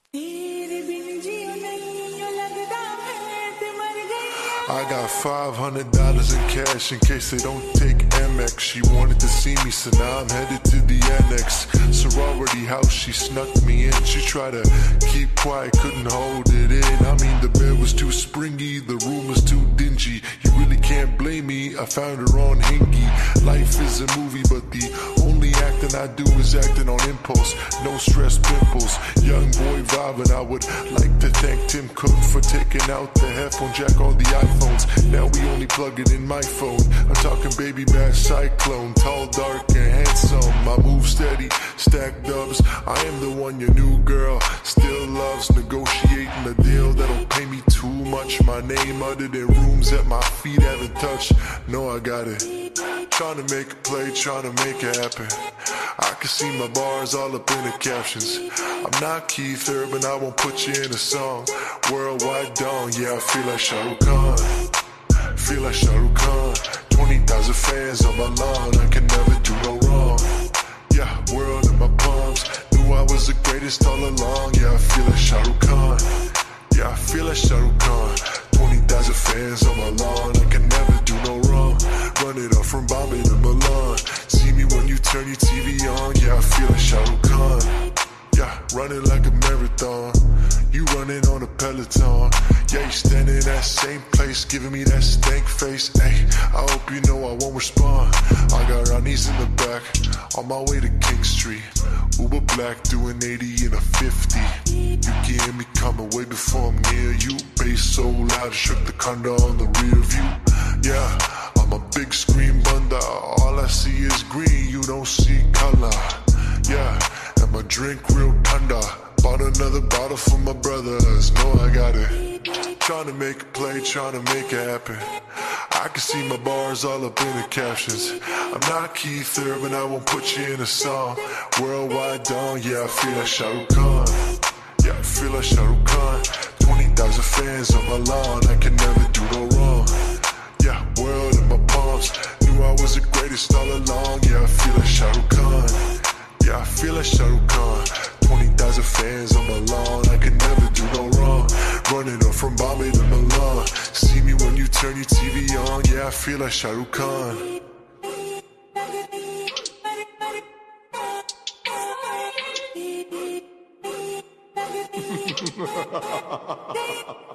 I got $500 in cash in case they don't take Amex. She wanted to see me, so now I'm headed to the annex. Sorority house, she snuck me in. She tried to keep quiet, couldn't hold it in. I mean, the bed was too springy, the room was too dingy. You really can't blame me, I found her on Hingy. Life is a movie, but the only acting I do is acting on impulse. No stress pimples, young boy vibing. I would like to thank Tim Cook for taking out the headphone jack on the iPhones. Now we only plug it in my phone. I'm talking baby bash cyclone, tall, dark, and handsome. I move steady, stack dubs. I am the one your new girl still loves. Negotiating a deal that'll pay me too much. My name uttered in rooms that my feet haven't touched. No, I got it. Trying to make a play, trying to make it happen. I can see my bars all up in the captions. I'm not Keith Urban, I won't put you in a song. Worldwide dawn, yeah, I feel like Shah Rukh Khan. Feel like Shah Rukh Khan. 20,000 fans on my lawn, I can never do no wrong. Yeah, world in my palms. Knew I was the greatest all along. Yeah, I feel like Shah Rukh Khan. Yeah, I feel like Shah Rukh Khan. 20,000 fans on my lawn, I can never do no wrong. Run it up from Bombay to Milan. See me when you turn your TV on. Yeah, I feel like Shah Rukh Khan. Yeah, running like a marathon. You running on a Peloton. Yeah, you standing in that same place, giving me that stank face. Ay, I hope you know I won't respond. I got Ronnie's in the back, on my way to King Street. Uber black, doing 80 in a 50. You can hear me coming way before I'm near you. Bass so loud, it shook the condo on the rear view. Yeah, I'm a big screen bunda. All I see is green, you don't see color. Yeah, and my drink real thunder. Bought another bottle for my brothers, know I got it. Trying to make a play, trying to make it happen. I can see my bars all up in the captions. I'm not Keith Urban, I won't put you in a song. Worldwide dawn, yeah, I feel like Shah Rukh Khan. Yeah, I feel like Shah Rukh Khan. 20,000 fans on my lawn, I can never do no wrong. Yeah, world in my palms. Knew I was the greatest all along. Yeah, I feel like Shah Rukh Khan. Yeah, I feel like Shah Rukh Khan. 20,000 fans on my lawn, I can never do no wrong. Running up from Bombay to Milan. See me when you turn your TV on. Yeah, I feel like Shah Rukh Khan.